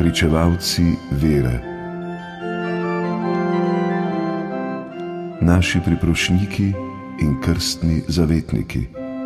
pričevalci vere, naši priprošniki in krstni zavetniki.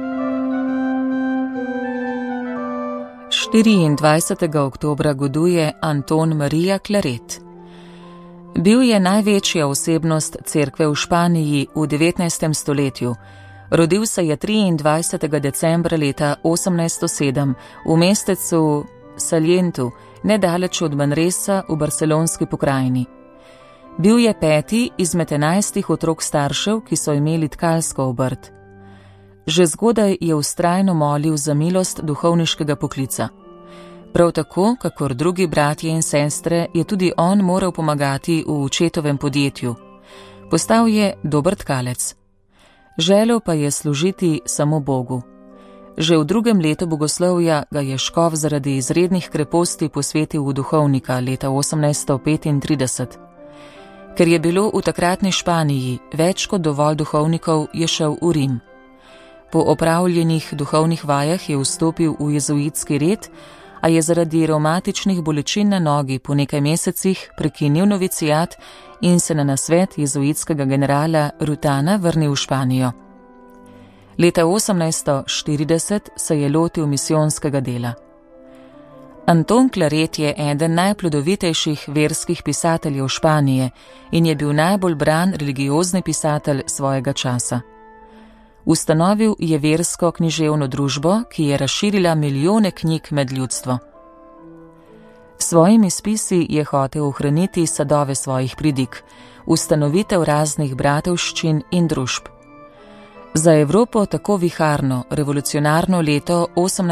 24. oktobra goduje Anton Marija Claret. Bil je največja osebnost cerkve v Španiji v 19. stoletju. Rodil se je 23. decembra leta 1807 v mestecu Salientu, nedaleč od Manresa v barcelonski pokrajini. Bil je 5. izmed 11 otrok staršev, ki so imeli tkalsko obrt. Že zgodaj je vztrajno molil za milost duhovniškega poklica. Prav tako, kakor drugi bratje in sestre, je tudi on moral pomagati v očetovem podjetju. Postal je dober tkalec. Želel pa je služiti samo Bogu. Že v 2. letu bogoslovja ga je škof zaradi izrednih kreposti posvetil v duhovnika leta 1835. Ker je bilo v takratni Španiji več kot dovolj duhovnikov, je šel v Rim. Po opravljenih duhovnih vajah je vstopil v jezuitski red, a je zaradi revmatičnih bolečin na nogi po nekaj mesecih prekinil novicijat in se na nasvet jezuitskega generala Rutana vrnil v Španijo. Leta 1840 se je lotil misijonskega dela. Anton Claret je eden najplodovitejših verskih pisateljev Španije in je bil najbolj bran religiozni pisatelj svojega časa. Ustanovil je versko književno družbo, ki je razširila milijone knjig med ljudstvo. S svojimi spisi je hotel ohraniti sadove svojih pridig, ustanovitev raznih bratovščin in družb. Za Evropo tako viharno, revolucionarno leto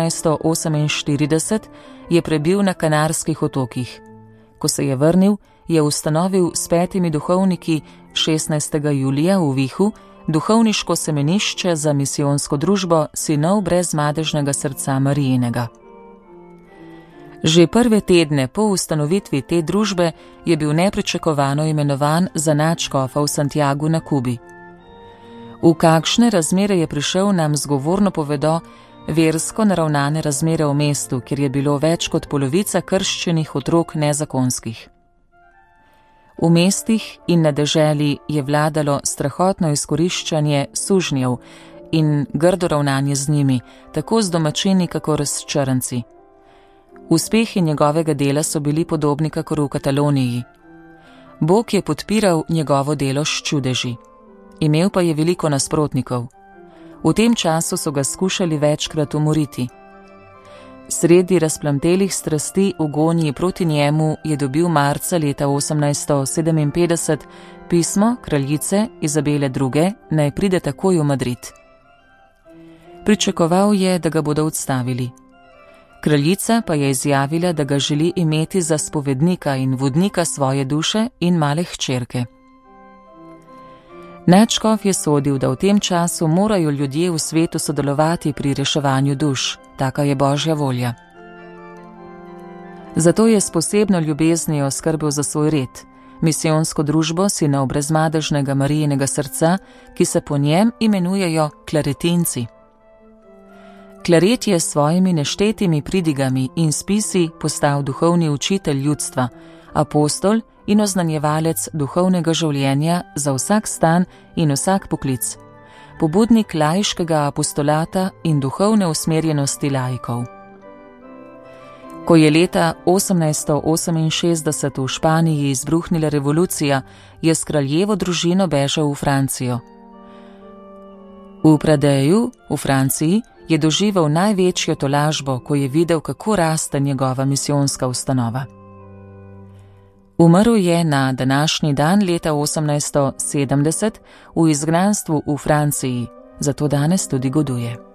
1848 je prebil na Kanarskih otokih. Ko se je vrnil, je ustanovil s 5 duhovniki 16. julija v Vihu duhovniško semenišče za misijonsko družbo Sinov brezmadežnega srca Marijinega. Že prve tedne po ustanovitvi te družbe je bil nepričakovano imenovan za nadškofa v Santiagu na Kubi. V kakšne razmere je prišel, nam zgovorno povedo versko naravnane razmere v mestu, kjer je bilo več kot polovica krščenih otrok nezakonskih. V mestih in na deželi je vladalo strahotno izkoriščanje sužnjev in grdo ravnanje z njimi, tako z domačini kakor s črnci. Uspehi njegovega dela so bili podobni kakor v Kataloniji. Bog je podpiral njegovo delo s čudeži. Imel pa je veliko nasprotnikov. V tem času so ga skušali večkrat umoriti. Sredi razplamtelih strasti v gonji proti njemu je dobil marca leta 1857 pismo kraljice Izabele II, naj pride takoj v Madrid. Pričakoval je, da ga bodo odstavili. Kraljica pa je izjavila, da ga želi imeti za spovednika in vodnika svoje duše in male hčerke. Nadškof je sodil, da v tem času morajo ljudje v svetu sodelovati pri reševanju duš, taka je Božja volja. Zato je s posebno ljubeznijo skrbel za svoj red, misijonsko družbo Sinov brezmadežnega Marijinega srca, ki se po njem imenujejo Claretinci. Claret je s svojimi neštetimi pridigami in spisi postal duhovni učitelj ljudstva, apostol in oznanjevalec duhovnega življenja za vsak stan in vsak poklic, pobudnik laiškega apostolata in duhovne usmerjenosti laikov. Ko je leta 1868 v Španiji izbruhnila revolucija, je s kraljevo družino bežal v Francijo. V Pradeju, v Franciji, je doživel največjo tolažbo, ko je videl, kako raste njegova misijonska ustanova. Umrl je na današnji dan leta 1870 v izgnanstvu v Franciji, zato danes tudi goduje.